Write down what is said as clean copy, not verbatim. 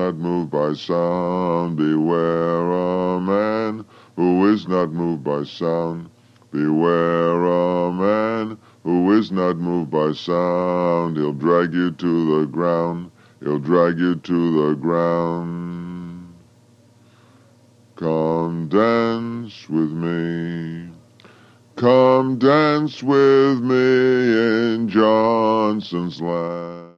not moved by sound. Beware a man who is not moved by sound. Beware a man who is not moved by sound. He'll drag you to the ground. He'll drag you to the ground. Come dance with me. Come dance with me in Johnson's land.